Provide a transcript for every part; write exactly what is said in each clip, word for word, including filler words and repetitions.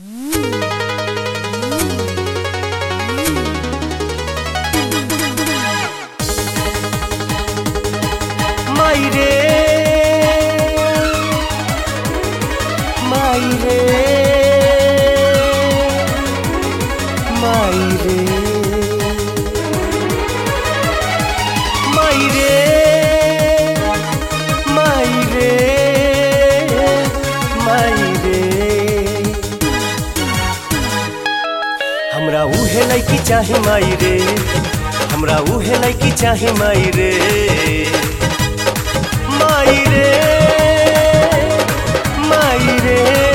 मायरे मायरे मायरे मायरे मायरे मायरे हमरा उहे लइकी चाही मायरे, हमरा उहे लइकी चाही मायरे मायरे मायरे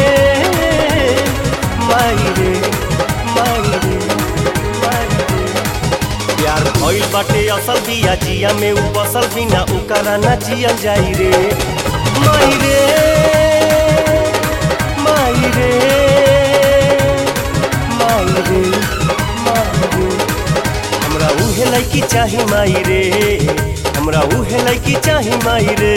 मायरे मायरे मायरे प्यार भइल बाटे असल बिया जिया में उ बसल बिना ओकरा ना जियल जाई रे मायरे मायरे मायरे मायरे हमरा उहे लइकी चाही मायरे, हमरा उहे लइकी चाही मायरे।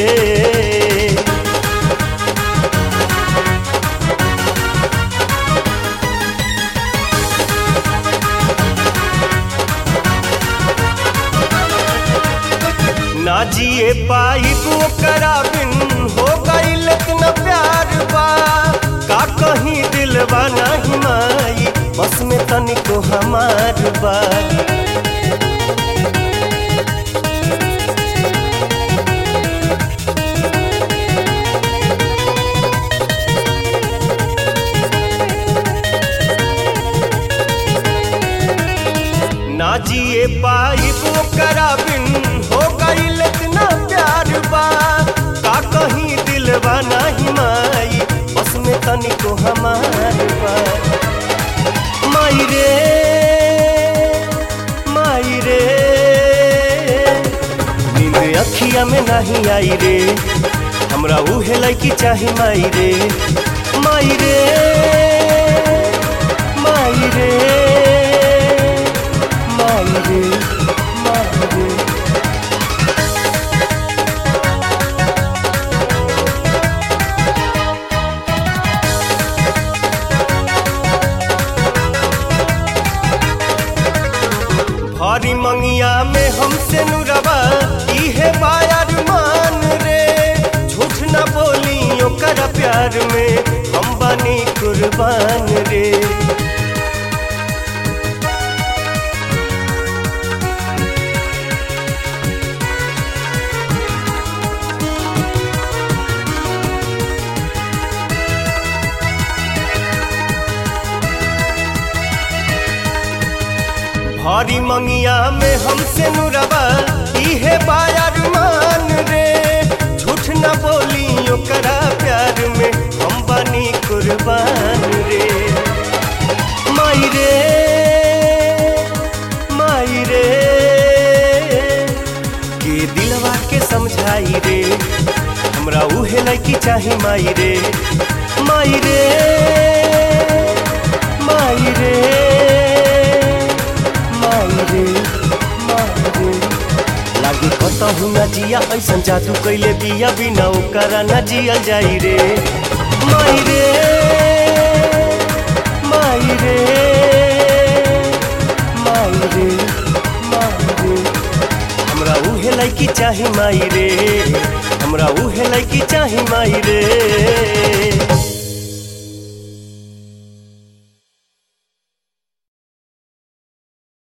ना जिए पाइब ओकरा बिन हो गइल इतना प्यार बा, का कहीं दिलवा नाही माई बस में तनिको हमार बा। ना जिए पाइब ओकरा बिन हो गइल इतना प्यार बा, का कहीं दिलवा नाही माई बस में तनिको हमार बा। मायरे मायरे नींद अखिया में नहीं आई रे, हमरा उहे लइकी चाही मायरे मायरे मायरे मायरे मायरे भारी मंगिया में हमसे नुरवा इहे बायर मान रे, झूठ न बोली ओकरा प्यार में हम बनी कुर्बान रे। भारी मंगिया में हमसे नुरवा इहे बायर मान रे, झूठ न बोली ओकरा प्यार में हम बनी कुर्बान रे। मायरे मायरे के दिलवा के समझाई रे, हमरा उहे लइकी चाही मायरे मायरे मायरे मायरे मायरे लागे कतहु न जिया ऐसन जादू कैले बिया बिना ओकरा न जियल जाई रे मायरे मायरे मायरे मायरे हमरा उहे लइकी चाही मायरे, हमरा उहे लइकी चाही मायरे।